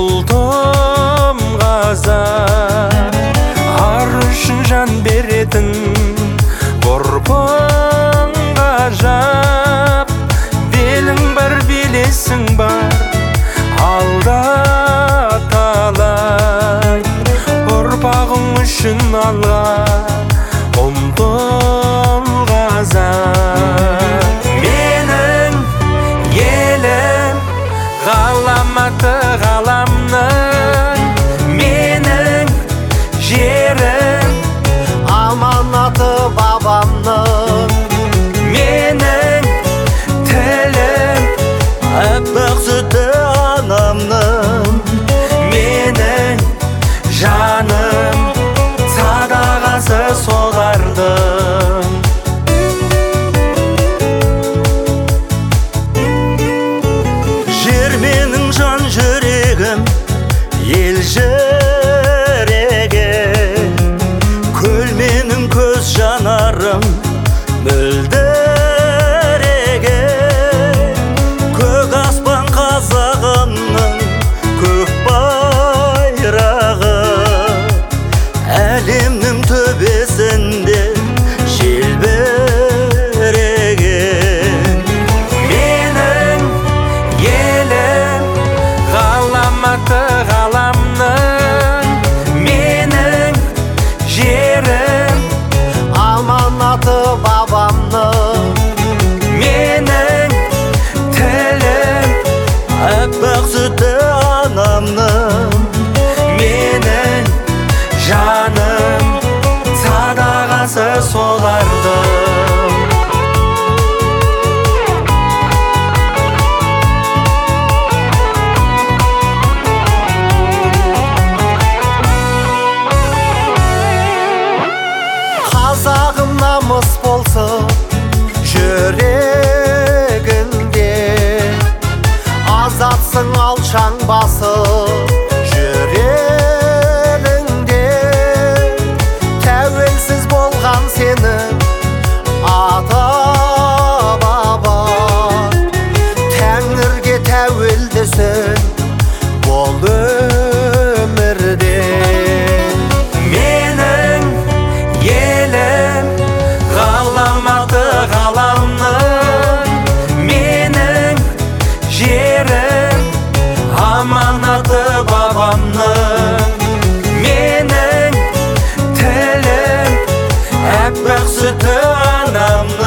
ұлтым қазақ, ар үшін жан беретін ғұрпың ғажап. белің бар, белесің бар, алда талай. ұрпағың үшін алға ұмтыл қазақ. Менің елім ғаламаты ғаламның, менің жерім аманаты бабамның, менің тілім аппақ сүті анамның, менің жаным садағасы солардың. жер менің жан жүрегім, ел жүрегім, көл менің көз жанарым, мөлдіреген. көк аспан қазағымның көк байрағы, әлемнің төбесінде желбіреген. Менің елім ғаламаты ғаламның, менің жерім аманаты бабамның, менің тілім аппақ сүті анамның, менің жаным садағасы солардың. қазағым намыс болсын жүрегінде, азатсың алшаң басып жүрегінде. тәуелсіз болған сенің ата баба, тәңірге тәуелдісің бол өмірде. Менің елім ғаламаты ғаламның, менің жерім аманаты бабамның, менің тілім аппақ сүті анамның.